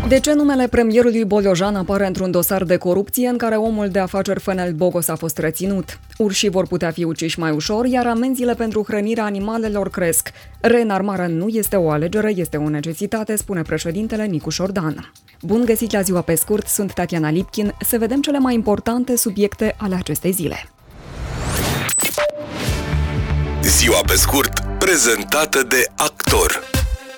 De ce numele premierului Bolojan apare într-un dosar de corupție în care omul de afaceri Fenel Bogos a fost reținut? Urșii vor putea fi uciși mai ușor, iar amenziile pentru hrănirea animalelor cresc. Reînarmarea nu este o alegere, este o necesitate, spune președintele Nicu Șordan. Bun găsit la Ziua pe scurt, sunt Tatiana Lipkin. Să vedem cele mai importante subiecte ale acestei zile. Ziua pe scurt, prezentată de Actor.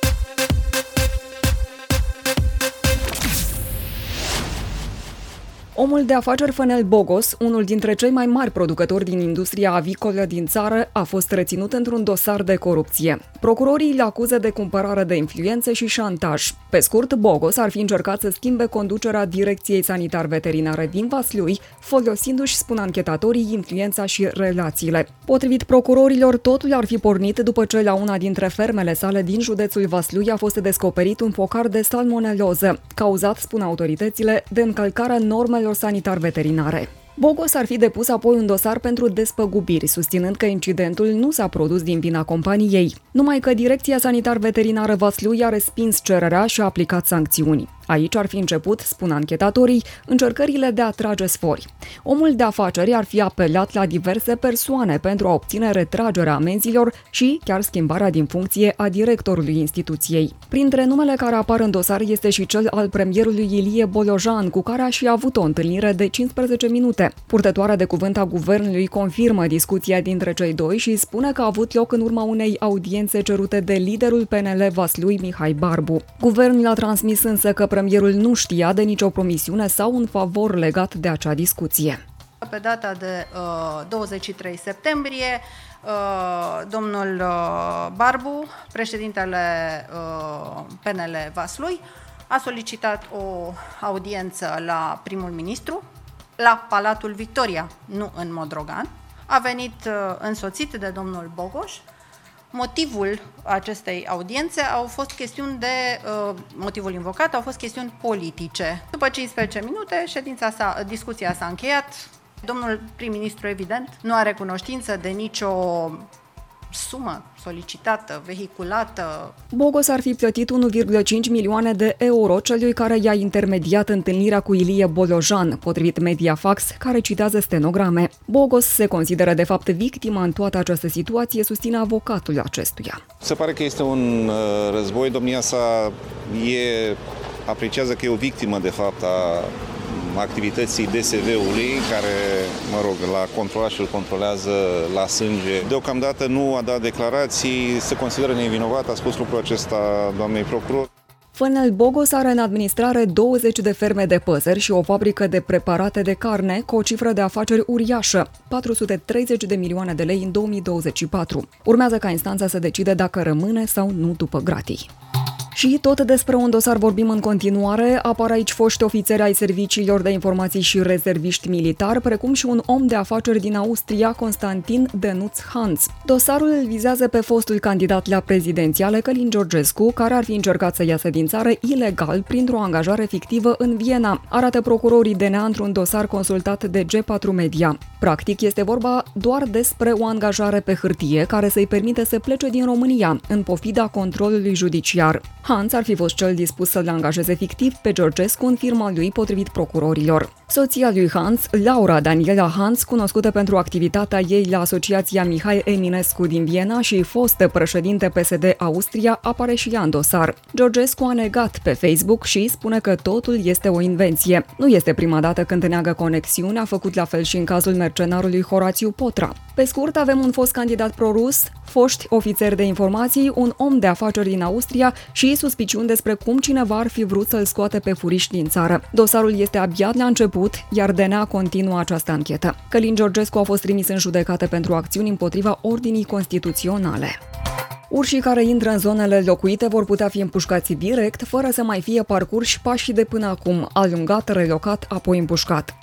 Omul de afaceri Fenel Bogos, unul dintre cei mai mari producători din industria avicolă din țară, a fost reținut într-un dosar de corupție. Procurorii îl acuză de cumpărare de influențe și șantaj. Pe scurt, Bogos ar fi încercat să schimbe conducerea Direcției Sanitar-Veterinare din Vaslui, folosindu-și, spun anchetatorii, influența și relațiile. Potrivit procurorilor, totul ar fi pornit după ce la una dintre fermele sale din județul Vaslui a fost descoperit un focar de salmoneloză, cauzat, spun autoritățile, de încălcarea normelor sanitar-veterinare. Bogos ar fi depus apoi un dosar pentru despăgubiri, susținând că incidentul nu s-a produs din vina companiei, numai că Direcția Sanitar-Veterinară Vaslui a respins cererea și a aplicat sancțiuni. Aici ar fi început, spun anchetatorii, încercările de a trage sfori. Omul de afaceri ar fi apelat la diverse persoane pentru a obține retragerea amenzilor și chiar schimbarea din funcție a directorului instituției. Printre numele care apar în dosar este și cel al premierului Ilie Bolojan, cu care a și avut o întâlnire de 15 minute. Purtătoarea de cuvânt a guvernului confirmă discuția dintre cei doi și spune că a avut loc în urma unei audiențe cerute de liderul PNL Vaslui, Mihai Barbu. Guvernul a transmis însă că premierul nu știa de nicio promisiune sau un favor legat de acea discuție. Pe data de 23 septembrie, domnul Barbu, președintele PNL Vaslui, a solicitat o audiență la primul ministru, la Palatul Victoria, nu în Modrogan. A venit însoțit de domnul Bogos. Motivul acestei audiențe motivul invocat au fost chestiuni politice. După 15 minute, discuția s-a încheiat. Domnul prim-ministru, evident, nu are cunoștință de nicio sumă solicitată, vehiculată. Bogos ar fi plătit 1,5 milioane de euro celui care i-a intermediat întâlnirea cu Ilie Bolojan, potrivit Mediafax, care citează stenograme. Bogos se consideră de fapt victima în toată această situație, susține avocatul acestuia. Se pare că este un război, domnia sa apreciază că e o victimă de fapt a activității DSV-ului, care, l-a controlat și îl controlează la sânge. Deocamdată nu a dat declarații, se consideră nevinovat, a spus lucrul acesta doamnei procuror. Fenel Bogos are în administrare 20 de ferme de păsări și o fabrică de preparate de carne cu o cifră de afaceri uriașă, 430 de milioane de lei în 2024. Urmează ca instanța să decide dacă rămâne sau nu după gratii. Și tot despre un dosar vorbim în continuare, apar aici foști ofițeri ai serviciilor de informații și rezerviști militari, precum și un om de afaceri din Austria, Constantin Denuț Hans. Dosarul îl vizează pe fostul candidat la prezidențiale, Călin Georgescu, care ar fi încercat să iasă din țară ilegal printr-o angajare fictivă în Viena, arată procurorii DNA într-un dosar consultat de G4 Media. Practic, este vorba doar despre o angajare pe hârtie care să-i permite să plece din România, în pofida controlului judiciar. Hans ar fi fost cel dispus să-l angajeze fictiv pe Georgescu în firma lui, potrivit procurorilor. Soția lui Hans, Laura Daniela Hans, cunoscută pentru activitatea ei la Asociația Mihai Eminescu din Viena și fostă președinte PSD Austria, apare și ea în dosar. Georgescu a negat pe Facebook și spune că totul este o invenție. Nu este prima dată când neagă conexiune, a făcut la fel și în cazul mercenarului Horațiu Potra. Pe scurt, avem un fost candidat pro-rus, foști ofițeri de informații, un om de afaceri din Austria și suspiciuni despre cum cineva ar fi vrut să-l scoate pe furiș din țară. Dosarul este abia la început, iar DNA continuă această anchetă. Călin Georgescu a fost trimis în judecată pentru acțiuni împotriva ordinii constituționale. Urșii care intră în zonele locuite vor putea fi împușcați direct, fără să mai fie parcurși pașii de până acum, alungat, relocat, apoi împușcat.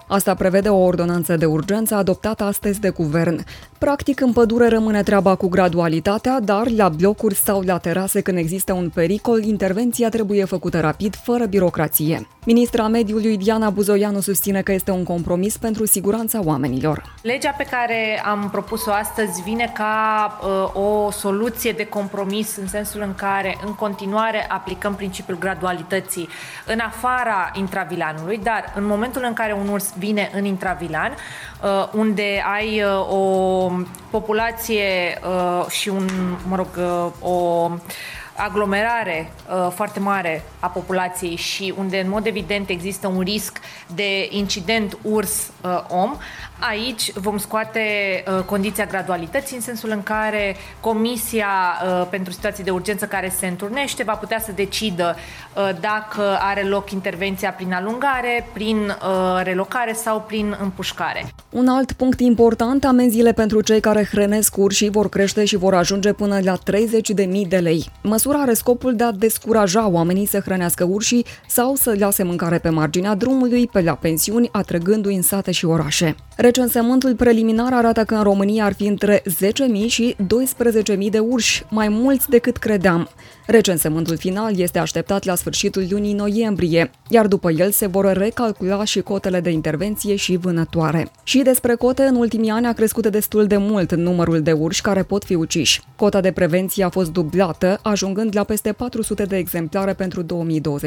Asta prevede o ordonanță de urgență adoptată astăzi de guvern. Practic, în pădure rămâne treaba cu gradualitatea, dar la blocuri sau la terase, când există un pericol, intervenția trebuie făcută rapid, fără birocrație. Ministra Mediului Diana Buzoianu susține că este un compromis pentru siguranța oamenilor. Legea pe care am propus-o astăzi vine ca o soluție de compromis în sensul în care în continuare aplicăm principiul gradualității în afara intravilanului, dar în momentul în care un urs vine în intravilan, unde ai o populație și o aglomerare foarte mare a populației și unde în mod evident există un risc de incident urs-om, aici vom scoate condiția gradualității în sensul în care Comisia pentru situații de urgență care se întrunește va putea să decidă dacă are loc intervenția prin alungare, prin relocare sau prin împușcare. Un alt punct important, amenziile pentru cei care hrănesc urșii vor crește și vor ajunge până la 30.000 de lei. Măsura are scopul de a descuraja oamenii să hrănească urșii sau să lase mâncare pe marginea drumului, pe la pensiuni, atrăgându-i în sate și orașe. Recensământul preliminar arată că în România ar fi între 10.000 și 12.000 de urși, mai mulți decât credeam. Recensământul final este așteptat la sfârșitul lunii noiembrie, iar după el se vor recalcula și cotele de intervenție și vânătoare. Și despre cote, în ultimii ani a crescut destul de mult numărul de urși care pot fi uciși. Cota de prevenție a fost dublată, ajungând la peste 400 de exemplare pentru 2024-2025.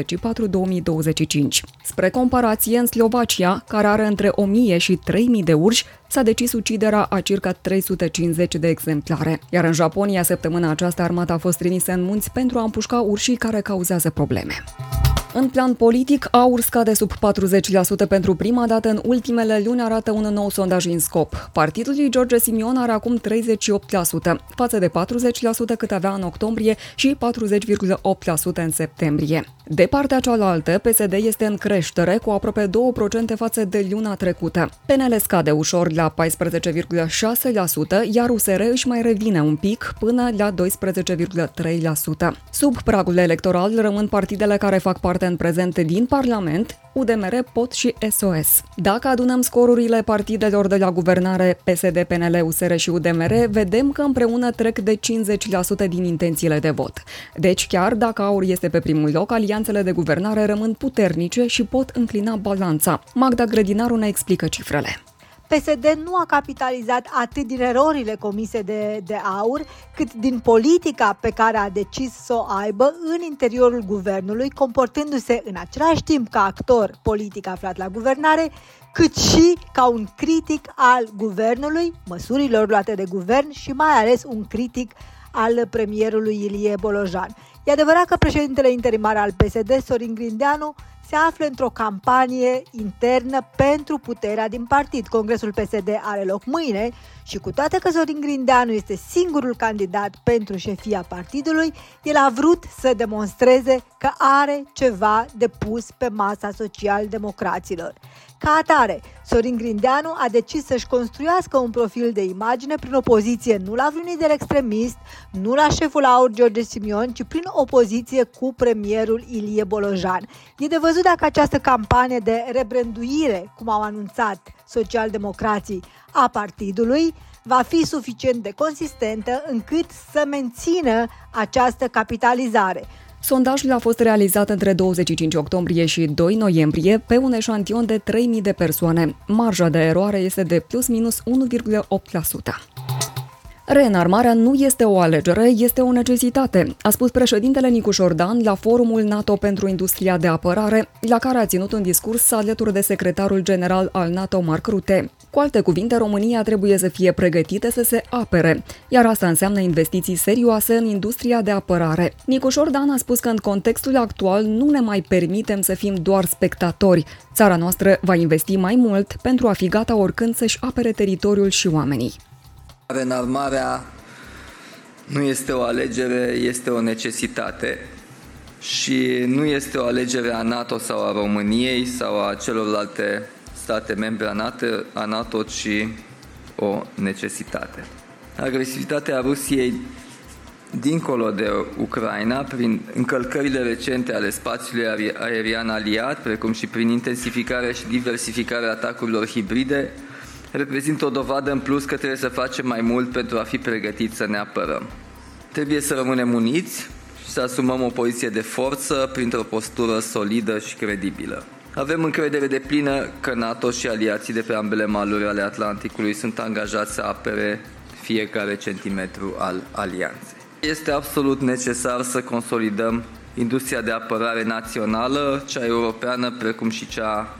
Spre comparație, în Slovacia, care are între 1.000 și 3.000 de urși, s-a decis uciderea a circa 350 de exemplare. Iar în Japonia, săptămâna aceasta, armata a fost trimisă în munți pentru a împușca urșii care cauzează probleme. În plan politic, AUR scade sub 40% pentru prima dată în ultimele luni, arată un nou sondaj INSCOP. Partidul lui George Simion are acum 38%, față de 40% cât avea în octombrie și 40,8% în septembrie. De partea cealaltă, PSD este în creștere cu aproape 2% față de luna trecută. PNL scade ușor la 14,6%, iar USR își mai revine un pic până la 12,3%. Sub pragul electoral rămân partidele care fac parte în prezent din Parlament, UDMR, POT și SOS. Dacă adunăm scorurile partidelor de la guvernare PSD, PNL, USR și UDMR, vedem că împreună trec de 50% din intențiile de vot. Deci, chiar dacă AUR este pe primul loc, alianțele de guvernare rămân puternice și pot înclina balanța. Magda Grădinaru ne explică cifrele. PSD nu a capitalizat atât din erorile comise de AUR, cât din politica pe care a decis să o aibă în interiorul guvernului, comportându-se în același timp ca actor politic aflat la guvernare, cât și ca un critic al guvernului, măsurilor luate de guvern și mai ales un critic al premierului Ilie Bolojan. E adevărat că președintele interimar al PSD, Sorin Grindeanu, se află într-o campanie internă pentru puterea din partid. Congresul PSD are loc mâine și cu toate că Sorin Grindeanu este singurul candidat pentru șefia partidului, el a vrut să demonstreze că are ceva de pus pe masa social-democraților. Ca atare, Sorin Grindeanu a decis să-și construiască un profil de imagine prin opoziție nu la vreun lider extremist, nu la șeful AUR George Simion, ci prin opoziție cu premierul Ilie Bolojan. E de văzut dacă această campanie de rebranduire, cum au anunțat socialdemocrații, a partidului, va fi suficient de consistentă încât să mențină această capitalizare. Sondajul a fost realizat între 25 octombrie și 2 noiembrie pe un eșantion de 3.000 de persoane. Marja de eroare este de plus-minus 1,8%. Reînarmarea nu este o alegere, este o necesitate, a spus președintele Nicu Șordan la forumul NATO pentru industria de apărare, la care a ținut un discurs alături de secretarul general al NATO, Mark Rutte. Cu alte cuvinte, România trebuie să fie pregătită să se apere, iar asta înseamnă investiții serioase în industria de apărare. Nicu Șordan a spus că în contextul actual nu ne mai permitem să fim doar spectatori. Țara noastră va investi mai mult pentru a fi gata oricând să-și apere teritoriul și oamenii. Reînarmarea nu este o alegere, este o necesitate și nu este o alegere a NATO sau a României sau a celorlalte state membre a NATO, ci o necesitate. Agresivitatea Rusiei dincolo de Ucraina, prin încălcările recente ale spațiului aerian aliat, precum și prin intensificarea și diversificarea atacurilor hibride, reprezintă o dovadă în plus că trebuie să facem mai mult pentru a fi pregătiți să ne apărăm. Trebuie să rămânem uniți și să asumăm o poziție de forță printr-o postură solidă și credibilă. Avem încredere deplină că NATO și aliații de pe ambele maluri ale Atlanticului sunt angajați să apere fiecare centimetru al alianței. Este absolut necesar să consolidăm industria de apărare națională, cea europeană, precum și cea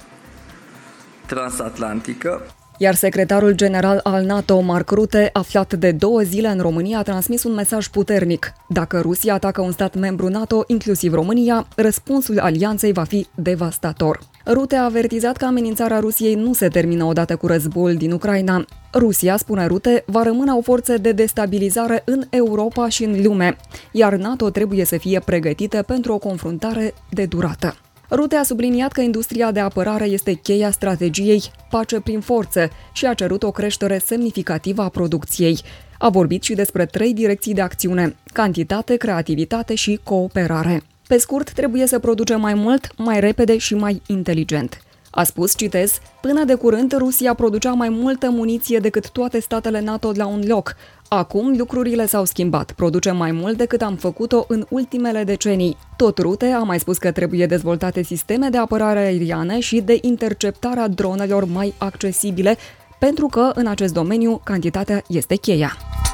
transatlantică. Iar secretarul general al NATO, Mark Rutte, aflat de 2 zile în România, a transmis un mesaj puternic. Dacă Rusia atacă un stat membru NATO, inclusiv România, răspunsul alianței va fi devastator. Rutte a avertizat că amenințarea Rusiei nu se termină odată cu războiul din Ucraina. Rusia, spune Rutte, va rămâne o forță de destabilizare în Europa și în lume, iar NATO trebuie să fie pregătită pentru o confruntare de durată. Rutte a subliniat că industria de apărare este cheia strategiei pace prin forță și a cerut o creștere semnificativă a producției. A vorbit și despre 3 direcții de acțiune: cantitate, creativitate și cooperare. Pe scurt, trebuie să producem mai mult, mai repede și mai inteligent. A spus, citez, până de curând Rusia producea mai multă muniție decât toate statele NATO la un loc. Acum lucrurile s-au schimbat, producem mai mult decât am făcut-o în ultimele decenii. Tot Rutte a mai spus că trebuie dezvoltate sisteme de apărare aeriană și de interceptare a dronelor mai accesibile, pentru că în acest domeniu cantitatea este cheia.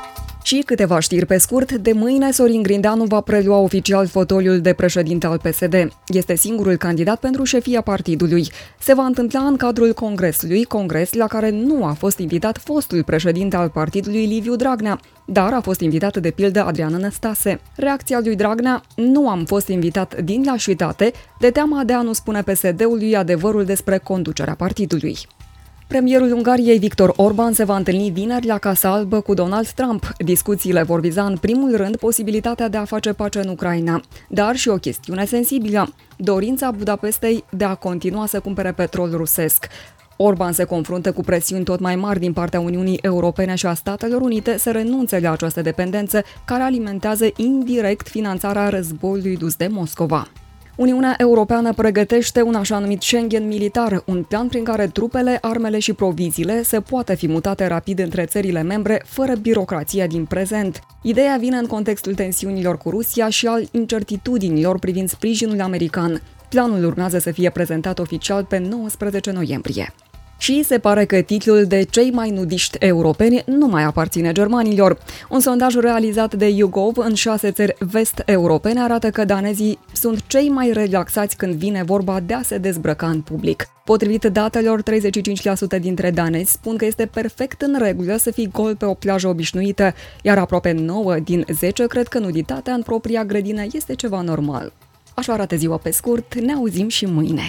Și câteva știri pe scurt, de mâine Sorin Grindeanu va prelua oficial fotoliul de președinte al PSD. Este singurul candidat pentru șefia partidului. Se va întâmpla în cadrul congresului, congres la care nu a fost invitat fostul președinte al partidului Liviu Dragnea, dar a fost invitat de pildă Adrian Năstase. Reacția lui Dragnea: nu am fost invitat din lașitate, de teama de a nu spune PSD-ului adevărul despre conducerea partidului. Premierul Ungariei Viktor Orban se va întâlni vineri la Casa Albă cu Donald Trump. Discuțiile vor viza în primul rând posibilitatea de a face pace în Ucraina, dar și o chestiune sensibilă: dorința Budapestei de a continua să cumpere petrol rusesc. Orban se confruntă cu presiuni tot mai mari din partea Uniunii Europene și a Statelor Unite să renunțe la această dependență, care alimentează indirect finanțarea războiului dus de Moscova. Uniunea Europeană pregătește un așa numit Schengen militar, un plan prin care trupele, armele și proviziile se poate fi mutate rapid între țările membre, fără birocrația din prezent. Ideea vine în contextul tensiunilor cu Rusia și al incertitudinilor privind sprijinul american. Planul urmează să fie prezentat oficial pe 19 noiembrie. Și se pare că titlul de cei mai nudiști europeni nu mai aparține germanilor. Un sondaj realizat de YouGov în 6 țări vest-europene arată că danezii sunt cei mai relaxați când vine vorba de a se dezbrăca în public. Potrivit datelor, 35% dintre danezi spun că este perfect în regulă să fii gol pe o plajă obișnuită, iar aproape 9 din 10 cred că nuditatea în propria grădină este ceva normal. Așa arată ziua pe scurt, ne auzim și mâine.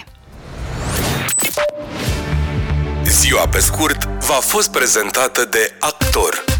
Ziua pe scurt v-a fost prezentată de Actor.